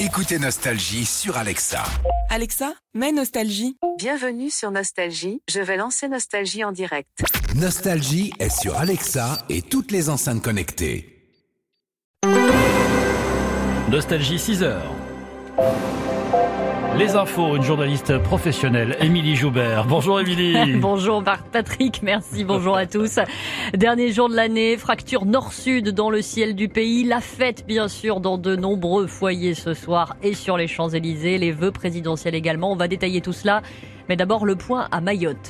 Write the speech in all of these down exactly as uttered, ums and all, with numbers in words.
Écoutez Nostalgie sur Alexa. Alexa, mets Nostalgie. Bienvenue sur Nostalgie, je vais lancer Nostalgie en direct. Nostalgie est sur Alexa et toutes les enceintes connectées. Nostalgie six heures. Les infos, une journaliste professionnelle, Émilie Joubert. Bonjour Émilie. Bonjour Patrick, merci, bonjour à tous. Dernier jour de l'année, fracture nord-sud dans le ciel du pays. La fête bien sûr dans de nombreux foyers ce soir et sur les Champs-Élysées. Les vœux présidentiels également, on va détailler tout cela. Mais d'abord le point à Mayotte.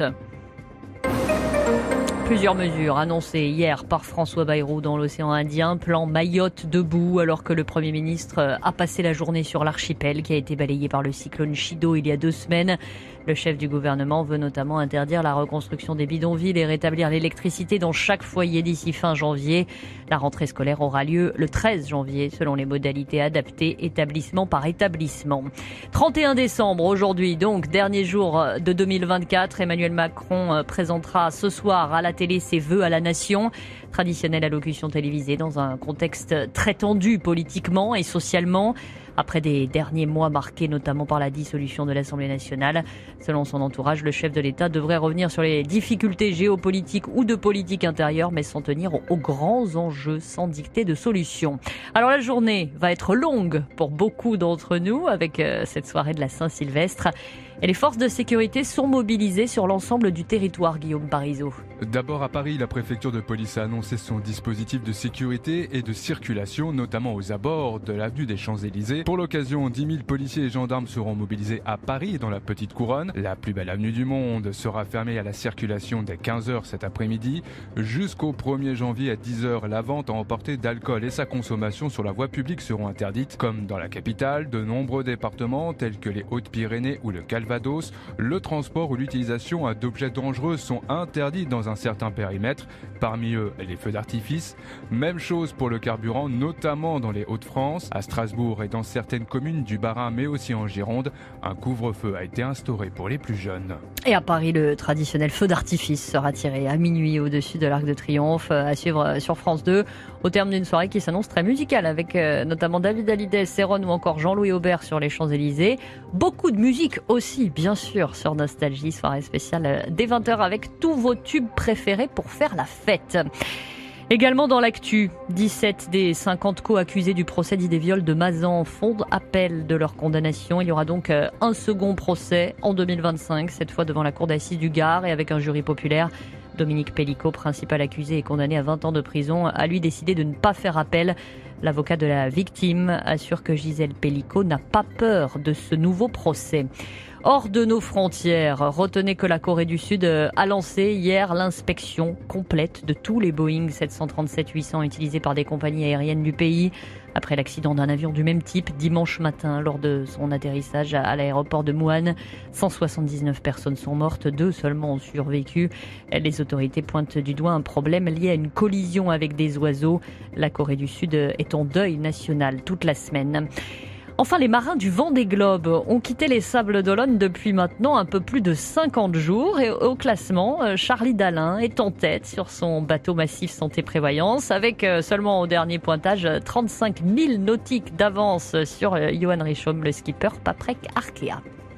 Plusieurs mesures annoncées hier par François Bayrou dans l'océan Indien. Plan Mayotte debout alors que le Premier ministre a passé la journée sur l'archipel qui a été balayé par le cyclone Chido il y a deux semaines. Le chef du gouvernement veut notamment interdire la reconstruction des bidonvilles et rétablir l'électricité dans chaque foyer d'ici fin janvier. La rentrée scolaire aura lieu le treize janvier selon les modalités adaptées établissement par établissement. trente et un décembre aujourd'hui donc, dernier jour de deux mille vingt-quatre. Emmanuel Macron présentera ce soir à la télé ses vœux à la nation. Traditionnelle allocution télévisée dans un contexte très tendu politiquement et socialement. Après des derniers mois marqués notamment par la dissolution de l'Assemblée nationale. Selon son entourage, le chef de l'État devrait revenir sur les difficultés géopolitiques ou de politique intérieure, mais s'en tenir aux grands enjeux sans dicter de solution. Alors la journée va être longue pour beaucoup d'entre nous avec cette soirée de la Saint-Sylvestre. Et les forces de sécurité sont mobilisées sur l'ensemble du territoire, Guillaume Parisot. D'abord à Paris, la préfecture de police a annoncé son dispositif de sécurité et de circulation, notamment aux abords de l'avenue des Champs-Élysées. Pour l'occasion, dix mille policiers et gendarmes seront mobilisés à Paris, dans la Petite Couronne. La plus belle avenue du monde sera fermée à la circulation dès quinze heures cet après-midi. Jusqu'au premier janvier à dix heures, la vente à emporter d'alcool et sa consommation sur la voie publique seront interdites. Comme dans la capitale, de nombreux départements tels que les Hautes-Pyrénées ou le Calvados, le transport ou l'utilisation d'objets dangereux sont interdits dans un certain périmètre, parmi eux les feux d'artifice. Même chose pour le carburant, notamment dans les Hauts-de-France. À Strasbourg et dans certaines communes du Bas-Rhin, mais aussi en Gironde, un couvre-feu a été instauré pour les plus jeunes. Et à Paris, le traditionnel feu d'artifice sera tiré à minuit au-dessus de l'Arc de Triomphe, à suivre sur France deux, au terme d'une soirée qui s'annonce très musicale, avec notamment David Hallyday, Céron ou encore Jean-Louis Aubert sur les Champs-Élysées. Beaucoup de musique aussi, bien sûr, sur Nostalgie, soirée spéciale dès vingt heures avec tous vos tubes préférés pour faire la fête. Également dans l'actu, dix-sept des cinquante co-accusés du procès dit des viols de Mazan font appel de leur condamnation. Il y aura donc un second procès en deux mille vingt-cinq, cette fois devant la cour d'assises du Gard et avec un jury populaire. Dominique Pellicot, principal accusé et condamné à vingt ans de prison, a lui décidé de ne pas faire appel. L'avocat de la victime assure que Gisèle Pellicot n'a pas peur de ce nouveau procès. Hors de nos frontières, retenez que la Corée du Sud a lancé hier l'inspection complète de tous les Boeing sept cent trente-sept huit cents utilisés par des compagnies aériennes du pays. Après l'accident d'un avion du même type dimanche matin lors de son atterrissage à l'aéroport de Muan, cent soixante-dix-neuf personnes sont mortes, deux seulement ont survécu. Les autorités pointent du doigt un problème lié à une collision avec des oiseaux. La Corée du Sud est en deuil national toute la semaine. Enfin, les marins du Vendée Globe ont quitté les Sables d'Olonne depuis maintenant un peu plus de cinquante jours. Et au classement, Charlie Dalin est en tête sur son bateau massif Santé Prévoyance avec seulement au dernier pointage trente-cinq mille nautiques d'avance sur Johan Richomme, le skipper Patrick Arkea.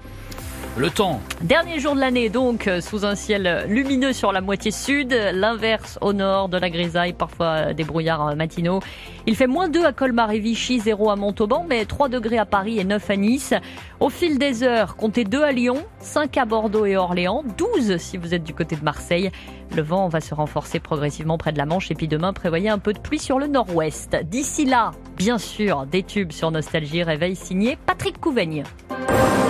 Le temps. Dernier jour de l'année donc, sous un ciel lumineux sur la moitié sud, l'inverse au nord, de la grisaille, parfois des brouillards matinaux. Il fait moins deux à Colmar et Vichy, zéro à Montauban, mais trois degrés à Paris et neuf à Nice. Au fil des heures, comptez deux à Lyon, cinq à Bordeaux et Orléans, douze si vous êtes du côté de Marseille. Le vent va se renforcer progressivement près de la Manche et puis demain, prévoyez un peu de pluie sur le nord-ouest. D'ici là, bien sûr, des tubes sur Nostalgie, réveil signé Patrick Couvaigne.